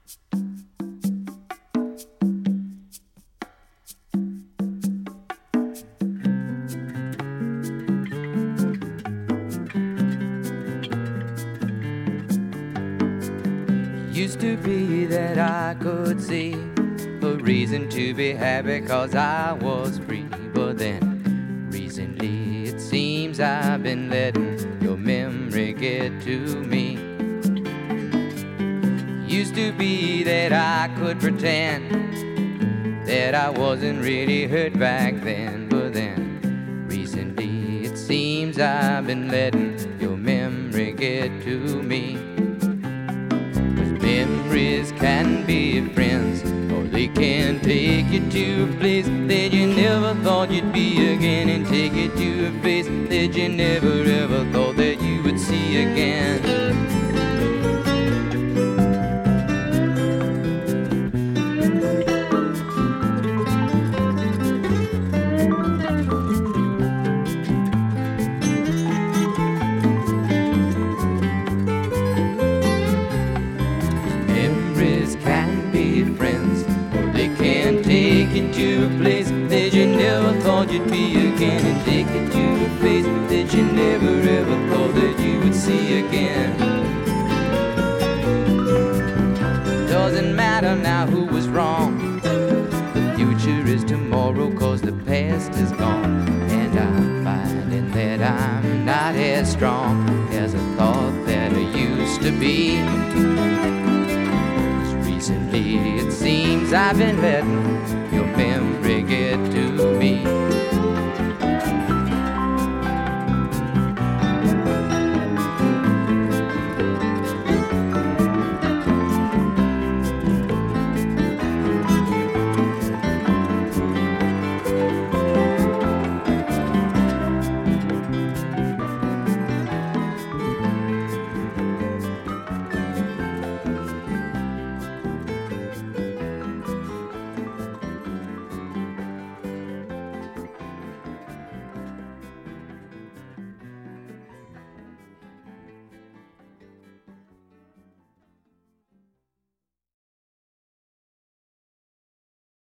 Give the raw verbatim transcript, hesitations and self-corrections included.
Used to be that I could see a reason to be happy cause I was free. But then recently it seems I've been letting your memory get to me. Used to be that I could pretend that I wasn't really hurt back then. But then recently it seems I've been letting your memory get to me. Memories can be friends, or they can take you to a place that you never thought you'd be again, and take you to a face that you never ever thought that you would see again. To a place that you never thought you'd be again, and take you to a face that you never ever thought that you would see again. Doesn't matter now who was wrong, the future is tomorrow cause the past is gone. And I'm finding that I'm not as strong as I thought that I used to be. Cause recently it seems I've been letting